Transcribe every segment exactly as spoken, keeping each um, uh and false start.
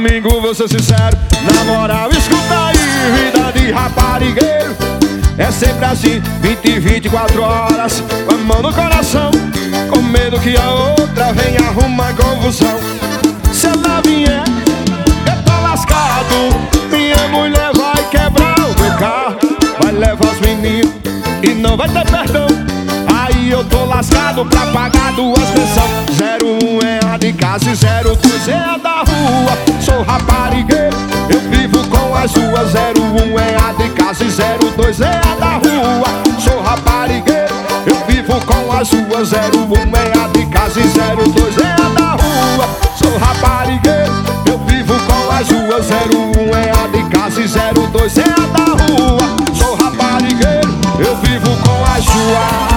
Domingo vou ser sincero, na moral escuta aí, vida de raparigueiro é sempre assim, vinte, vinte e quatro horas, com a mão no coração, com medo que a outra venha arrumar confusão. Se ela vier, eu tô lascado, minha mulher vai quebrar o meu carro, vai levar os meninos e não vai ter perdão. Aí eu tô lascado pra pagar duas pensões. Zero um é a de casa e zero dois é a da rua. Sou raparigueiro, eu vivo com as ruas. Zero um é a de casa e zero dois é a da rua. Sou raparigueiro, eu vivo com as ruas. Zero um é a de casa e zero dois é a da rua. Sou raparigueiro, eu vivo com as ruas. Zero um é a de casa e zero dois é a da rua. Sou raparigueiro, eu vivo com as ruas.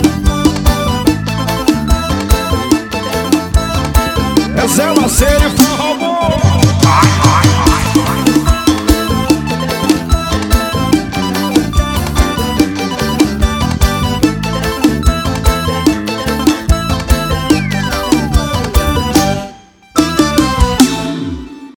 É Zé Laceiro.